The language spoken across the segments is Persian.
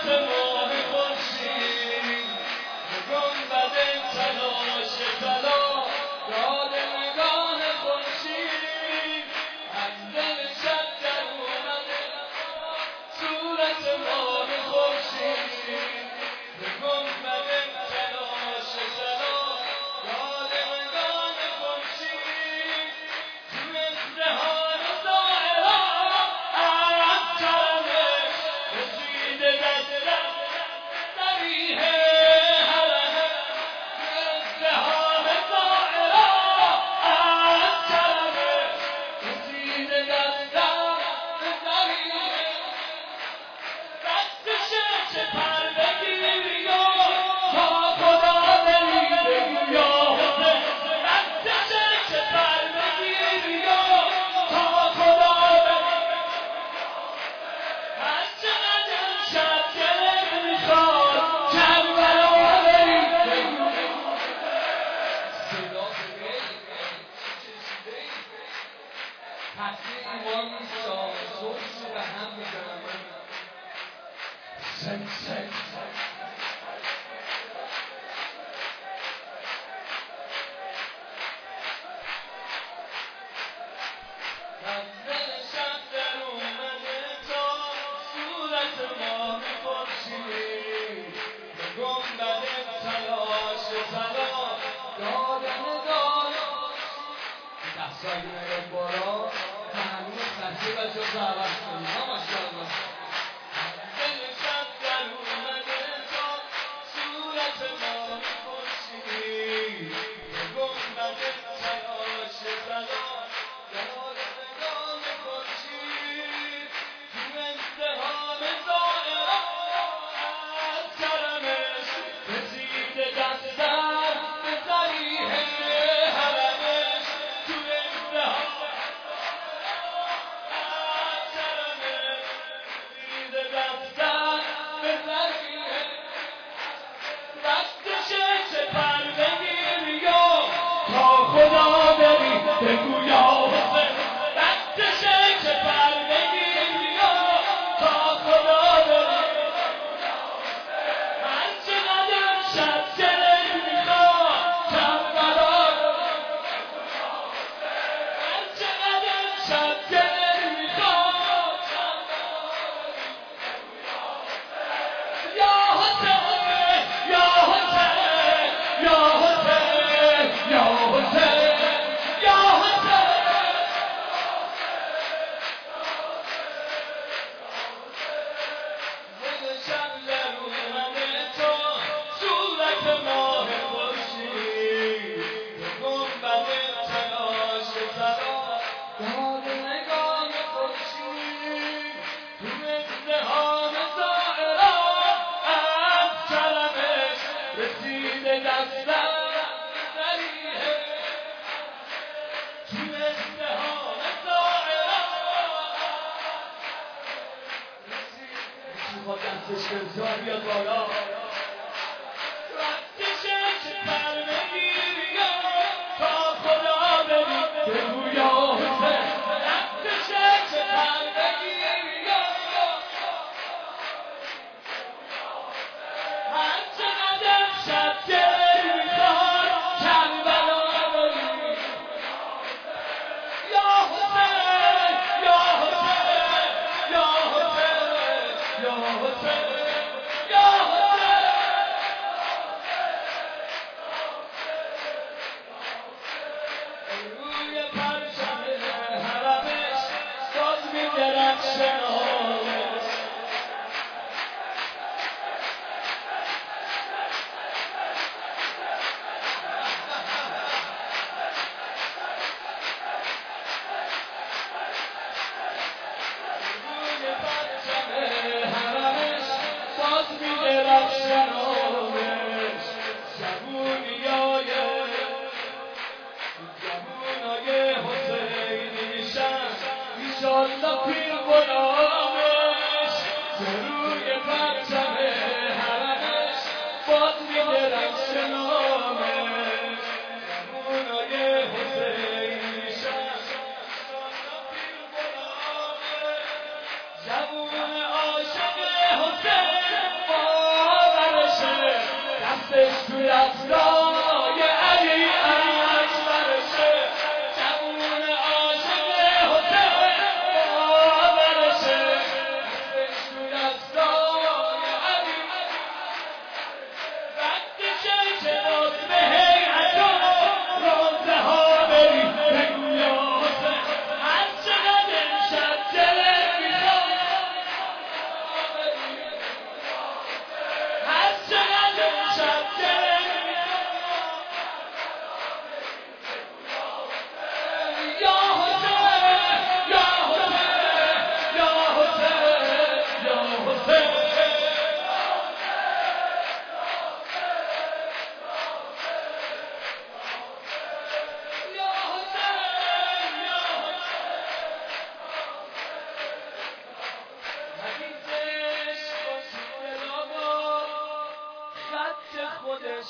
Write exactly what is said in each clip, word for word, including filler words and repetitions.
جوون عاشق حسین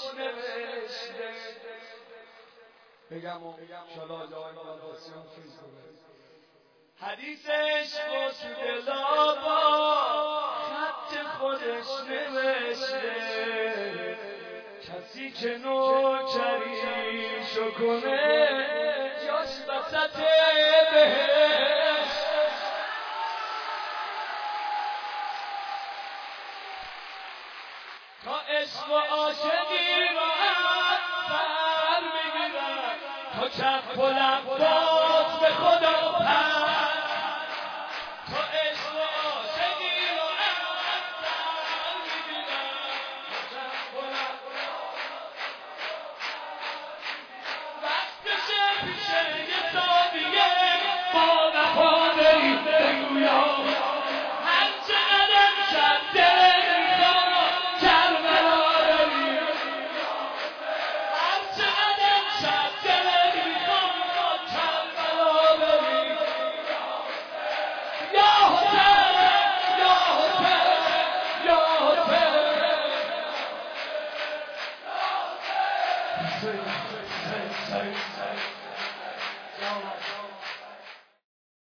نوشته. بگم و شالا جای مالاسیان خیز کنه حدیثش با تو دلابا خط خودش نوشته. کسی که نوکریشو کنه جاش وسط بهشت. تا عشق و عاشقی رو از سر میگیرن تا کف و لب باز به خدا پر. تا عشق و عاشقی رو از سر میگیرن تا کف و لب وقتشه پیشه یه ثانیه با وفا بری بگویم هرچه قدم شد دل میخواد کربلا بری. هرچه قدم شد دل میخواد کربلا بری. یا حسین یا حسین یا حسین حسین حسین حسین